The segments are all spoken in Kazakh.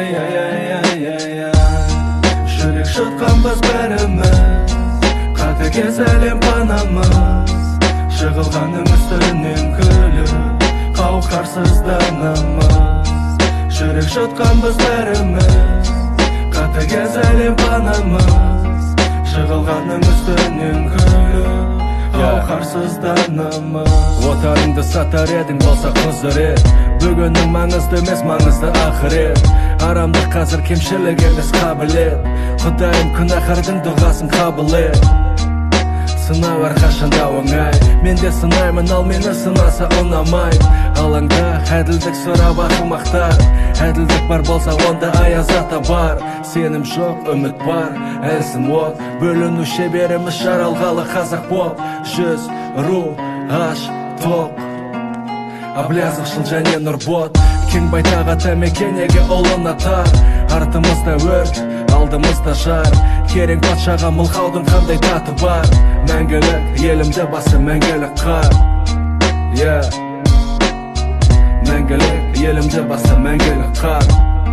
Жүрек жұтқанбыз бәріміз, қатыгез әлем панамыз. Жығылғаным үстінен күліп, қауқарсызданамыз. Жүрек жұтқанбыз бәріміз, қатыгез әлем панамыз. Жығылғаным үстінен күліп, қауқарсызданамыз. Отарыңды сатар едің болса құзырет, бүгіннің маңызды емес, маңызды ақырет. Арамдық қазір кемшілік емес қабілет, Құдайым күнәһардың дұғасын қабыл ет. Сынау әрқашанда оңай, мен де сынаймын, ал мені сынаса ұнамай. Алаңда әділдік сұрап ақымақтар, әділдік бар болса онда аяз ата бар. Сенім жоқ, үміт бар, әлсін от, бөліну шеберіміз жаралғалы қазақ боп. Жүз, ру, аш, топ, аблязықшыл және нұрбот. Кең байтақ ата мекенеге ұлына тар, артымызда өрт, алдымызда жар. Керең патшаға мылқаудың қандай таты бар. Мәңгілік елімді басы мәңгілік қар. Мәңгілік елімді басы мәңгілік қар.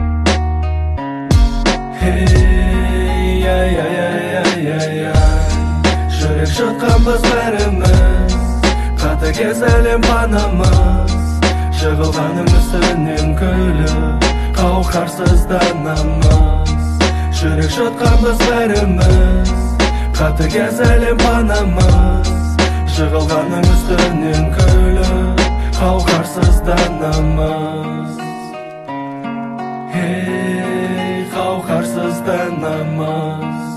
Жүрек жұтқанбыз бәріміз, қатыгез әлем панамыз. Жығылғаным үстінен күліп, қауқарсызданамыз. Жүрек жұтқанбыз бәріміз, қатыгез әлем панамыз. Жығылғаным үстінен күліп, қауқарсызданамыз. Қауқарсызданамыз.